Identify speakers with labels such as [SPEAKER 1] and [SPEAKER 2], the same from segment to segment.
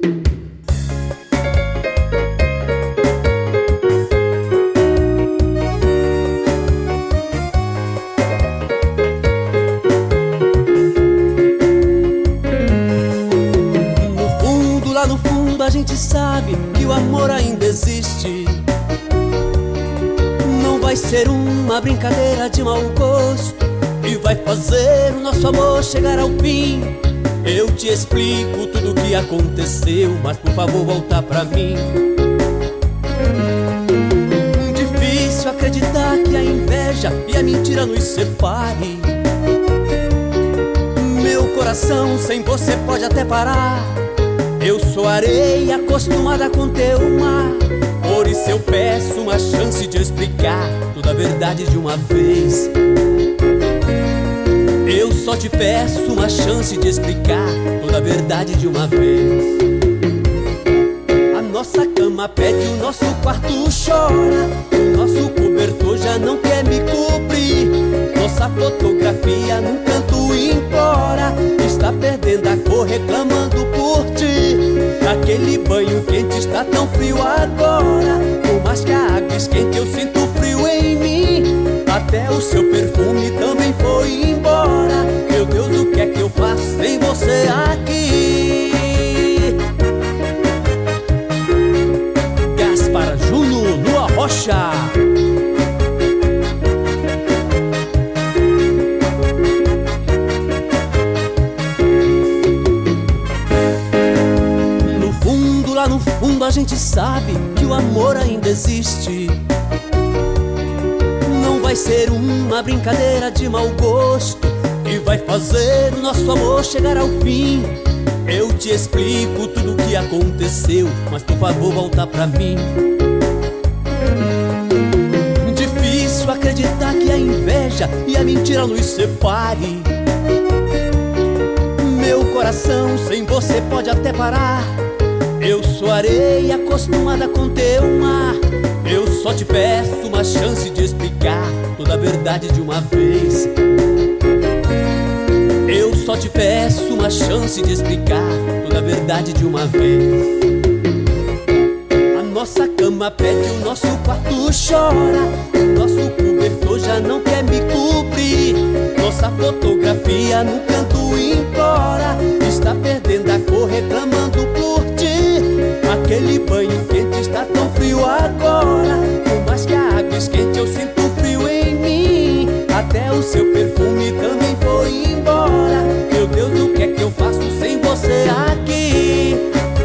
[SPEAKER 1] Lá no fundo a gente sabe que o amor ainda existe. Não vai ser uma brincadeira de mau gosto e vai fazer o nosso amor chegar ao fim. Eu te explico tudo o que aconteceu, mas por favor volta pra mim. Difícil acreditar que a inveja e a mentira nos separe. Meu coração sem você pode até parar. Eu sou areia acostumada com teu mar. Por isso eu peço uma chance de explicar toda a verdade de uma vez. Eu só te peço uma chance de explicar toda a verdade de uma vez. A nossa cama pede, o nosso quarto chora. O nosso cobertor já não quer me cobrir. Nossa fotografia num canto implora. Está perdendo a cor reclamando por ti. Aquele banho quente está tão frio agora. Por mais que a água esquente eu sinto frio em mim. Até o seu perfume também foi embora. Meu Deus, o que é que eu faço sem você aqui? Gaspar Júnior no Arrocha. Lá no fundo a gente sabe que o amor ainda existe. Não vai ser uma brincadeira de mau gosto que vai fazer o nosso amor chegar ao fim. Eu te explico tudo o que aconteceu, mas por favor volta pra mim. Difícil acreditar que a inveja e a mentira nos separe. Meu coração sem você pode até parar. Eu sou areia acostumada com teu mar. Eu só te peço uma chance de explicar toda a verdade de uma vez. Eu só te peço uma chance de explicar toda a verdade de uma vez. A nossa cama pede, o nosso quarto chora. O nosso cobertor já não quer me cobrir. Nossa fotografia no canto implora. Está perdendo a cor reclamando por ti. Aquele banho quente está tão frio agora. Por mais que a água esquente eu sinto frio em mim. Até o seu perfume também foi embora. Meu Deus, o que é que eu faço sem você aqui?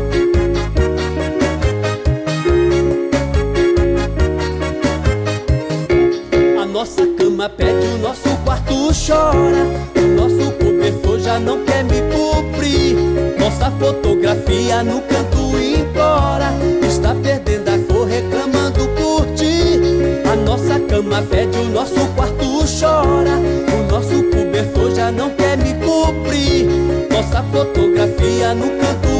[SPEAKER 1] A nossa cama pede, o nosso quarto chora. O nosso cobertor já não quer me cobrir. Nossa fotografia no canto implora. Está perdendo a cor reclamando por ti. A nossa cama pede, o nosso quarto chora. O nosso cobertor já não quer me cobrir. Nossa fotografia no canto